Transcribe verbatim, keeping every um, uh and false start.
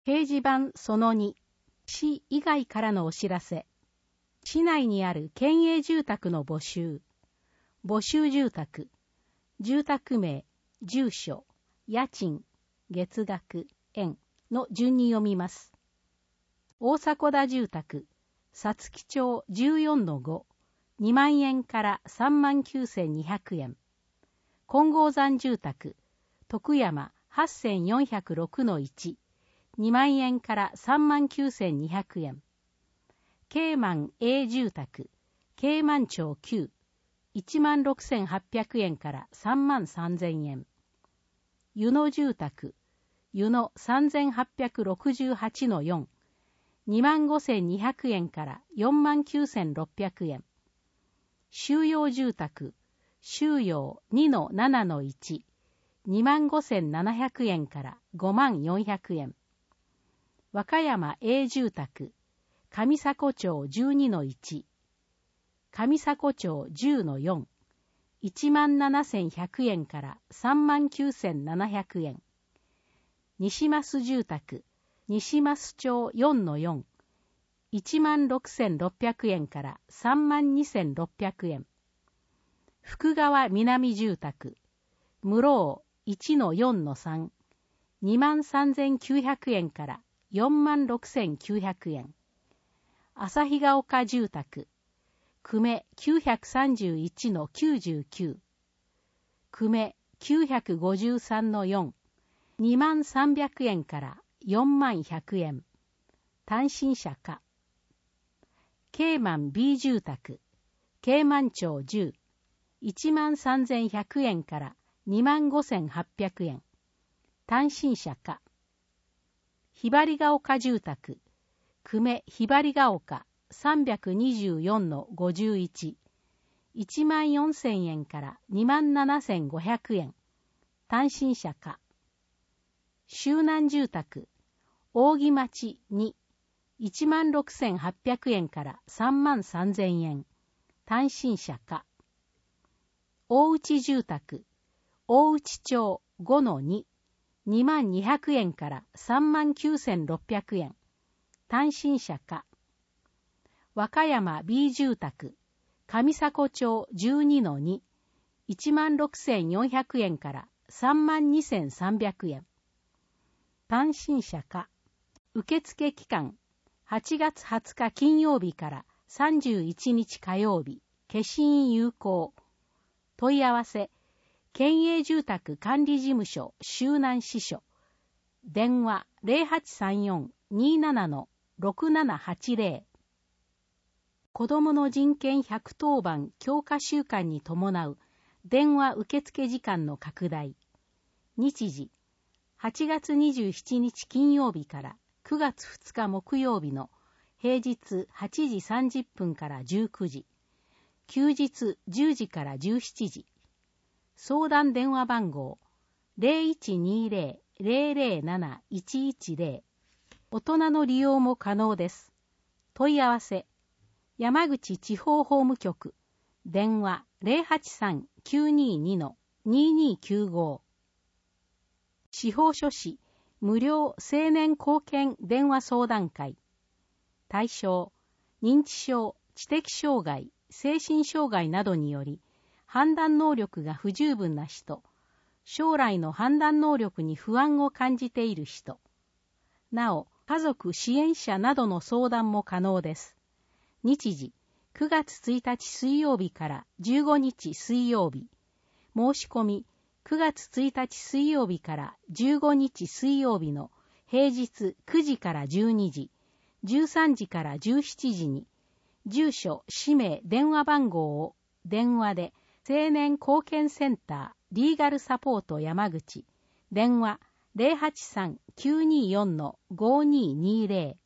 掲示板そのに、市以外からのお知らせ。市内にある県営住宅の募集。募集住宅。住宅名、住所、家賃、月額、円の順に読みます。大迫田住宅、皐月町 じゅうよんのご、にまんえんからさんまんきゅうせんにひゃくえん。金剛山住宅、徳山 はっせんよんひゃくろくのいち、にまんえんからさんまんきゅうせんにひゃくえん。慶満 A 住宅、慶満町きゅう、いちまんろくせんはっぴゃくえんからさんまんさんぜんえん。湯野住宅、湯野 さんぜんはっぴゃくろくじゅうはちのよん、にまんごせんにひゃくえんからよんまんきゅうせんろっぴゃくえん。収容住宅、収容 にのななのいち、にまんごせんななひゃくえんからごまんよんひゃくえん。和歌山 A 住宅、上迫町 じゅうにのいち、上迫町 じゅうのよん、いちまんななせんひゃくえんからさんまんきゅうせんななひゃくえん。西増住宅、西増町 よんのよん、いちまんろくせんろっぴゃくえんからさんまんにせんろっぴゃくえん。福川南住宅、室尾 いちのよんのさん、にまんさんぜんきゅうひゃくえんからよんまんろくせんきゅうひゃくえん。旭ヶ丘住宅、久米 きゅうひゃくさんじゅういちのきゅうじゅうきゅう、久米 きゅうひゃくごじゅうさんのよん、にまんさんびゃくえんからよんまんひゃくえん。単身者か。慶満 B 住宅、慶満町じゅう、いちまんさんぜんひゃくえんからにまんごせんはっぴゃくえん。単身者か。ひばりが丘住宅、久米ひばりが丘 さんびゃくにじゅうよんのごじゅういち、いちまんよんせんえんからにまんななせんごひゃくえん。単身者か。周南住宅、扇町に、いちまんろくせんはっぴゃくえんからさんまんさんぜんえん。単身者か。大内住宅、大内町 ごのに、にまんにひゃくえんからさんまんきゅうせんろっぴゃくえん。単身者か。和歌山 B 住宅、上迫町 じゅうにのに、いちまんろくせんよんひゃくえんからさんまんにせんさんびゃくえん。単身者か。受付期間、はちがつはつか金曜日からさんじゅういちにち火曜日、消印有効。問い合わせ、県営住宅管理事務所周南支所。電話 ゼロはちさんよん にーなな ろくななはちゼロ。子どもの人権ひゃくとおばん強化週間に伴う電話受付時間の拡大。日時、はちがつにじゅうしちにち金曜日からくがつふつか木曜日の平日はちじさんじゅっぷんからじゅうくじ、休日じゅうじからじゅうしちじ。相談電話番号 ゼロいちにゼロ ゼロゼロなないちいちゼロ。大人の利用も可能です。問い合わせ、山口地方法務局、電話 ゼロはちさん きゅうにに にーにーきゅうご。司法書士無料青年貢献電話相談会。対象、認知症、知的障害、精神障害などにより、判断能力が不十分な人、将来の判断能力に不安を感じている人、なお、家族支援者などの相談も可能です。日時、くがつついたち水曜日からじゅうごにち水曜日。申し込み、くがつついたち水曜日からじゅうごにち水曜日の平日くじからじゅうにじ、じゅうさんじからじゅうしちじに、住所、氏名、電話番号を電話で青年貢献センターリーガルサポート山口、電話 ゼロはちさん きゅうにーよん ごーにーにーゼロ。